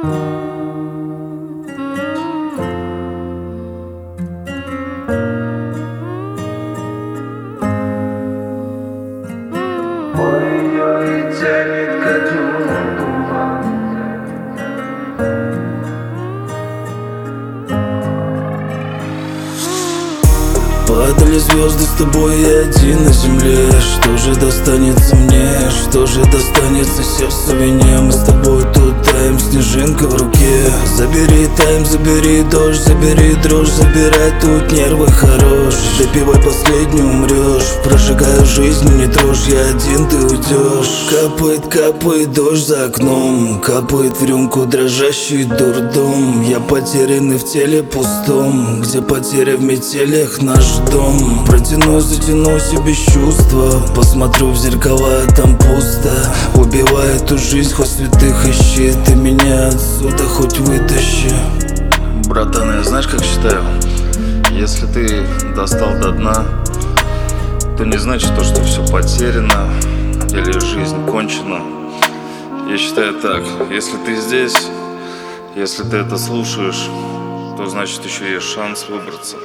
Ой-ой, тянет ко дну туман. Падали звезды с тобой, я один на земле. Что же достанется мне, что же достанется сердцу вине? Мы с тобой тут таем, снежинка в руке. Забери тайм, забери дождь, забери дрожь, забирай тут нервы хорош. Допивай последний, умрешь, прожигая жизнь, не трожь, я один, ты уйдешь. Капает, капает дождь за окном, капает в рюмку дрожащий дурдом. Я потерянный в теле пустом, где потеря в метелях наш дом. Протянусь, затянусь и без чувства, посмотрю в зеркала, там пусто. Убивай эту жизнь, хоть святых ищи, ты меня отсюда хоть вытащи. Братан, я знаешь, как считаю? Если ты достал до дна, то не значит то, что все потеряно или жизнь кончена. Я считаю так: если ты здесь, если ты это слушаешь, то значит еще есть шанс выбраться.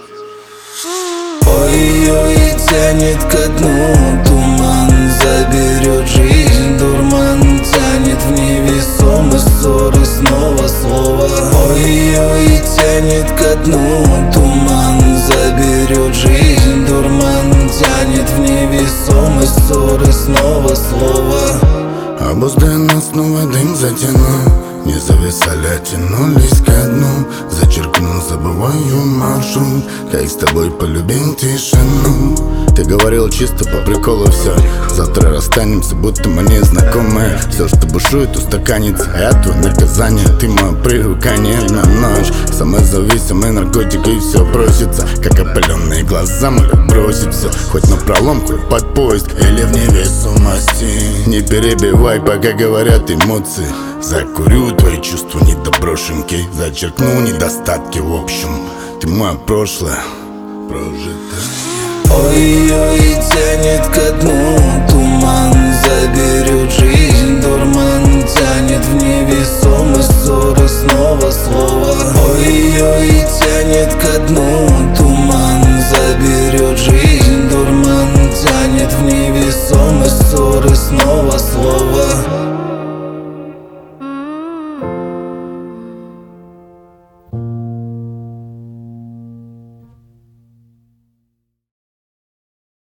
Ой-ой, тянет ко дну туман, заберет жизнь дурман, тянет в невесомость ссоры снова слово. Ой-ой, тянет ко дну туман, заберет жизнь дурман, тянет в невесомость ссоры снова слово. Обуздая нас, снова дым затянул. Не зависали, а тянулись ко дну. Зачеркнул, забываю маршрут. Как с тобой полюбил тишину. Ты говорил чисто по приколу все. Завтра расстанемся, будто мы незнакомые. Все, что бушует, устаканится, а я твое наказание. Ты мое привыкание на ночь. Самозависимый наркотик и все просится. Как опаленные глаза молят бросить все. Хоть на пролом, хоть под поезд или в невесомости. Не перебивай, пока говорят эмоции. Закурю твои чувства недоброшеньки. Зачеркну недостатки в общем. Ты мое прошлое прожитое. Ой-ой, тянет ко дну туман,